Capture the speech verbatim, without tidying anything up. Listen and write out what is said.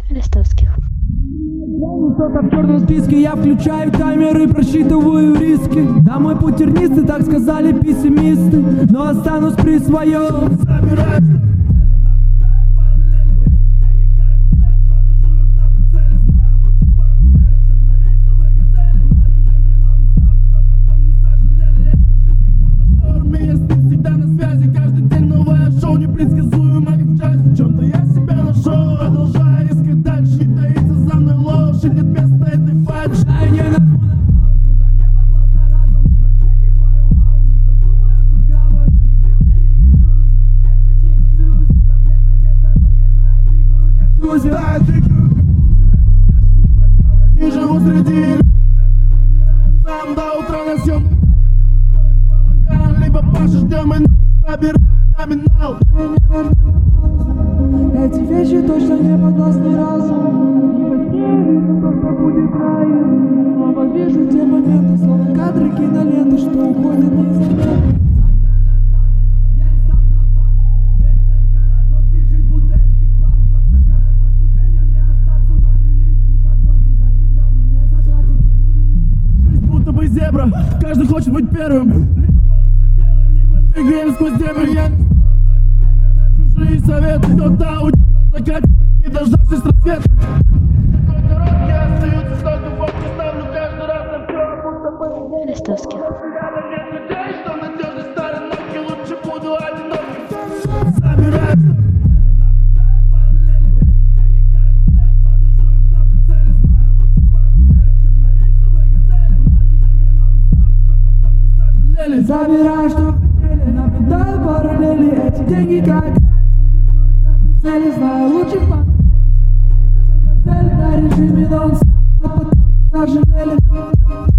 Листовских. Кто-то в черном списке, я включаю таймер и просчитываю риски. Домой путь тернистый, так сказали пессимисты, но останусь при своем. Всегда на связи, каждый день новое шоу, непредсказуемо как в джазе. В чем-то я себя нашел, продолжаю искать дальше. Не таится за мной ложь, и нет места этой фальши. Дай не нажму на паузу, да не подглаза разум. Прочекай мою ауру, что думаю, тут говорю. Не жил мире иллюзий, это не иллюзии. Проблемы бездорожья, но я двигаю как крузер. Да, я двигаю как крузер, не живу среди иллюзий. Каждый выбирает сам до утра на съемных. Либо пашешь днем и ночью, собирая номинал. Эти вещи точно не подвластны разуму. Не во сне вижу то, что будет раю. Снова вижу те моменты, словно кадры киноленты, что уходят незаметно. Я не став на фарт. Время городок бежит, будто экипаж. Но шагаю по ступеням, не остаться на мели. И в погоне за деньгами не затратить и Жизнь будто бы зебра, каждый хочет быть первым. Двигаем сквозь дебри, я не стану тратить время на чужие советы. Кто-то уйдет на закате, не дождавшись рассвета. Такой короткий, остаются столько фото, ставлю каждый раз на все, будто бы Листовских. рядом нет людей, что надежной сторонки, лучше буду одиноким. Собираю, что наблюдаю параллели. Деньги как грязь, но держу их на прицеле. Знаю лучше Панамере, чем на рейсовой газели. На режиме нон-стоп, что потом не сожалели. забираю, что хотели, наблюдаю параллели. Эти деньги как грязь, но держу их на прицеле. Знаю лучше Панамере, чем на рейсовой газели. На режиме нон-стоп, что потом не сожалели.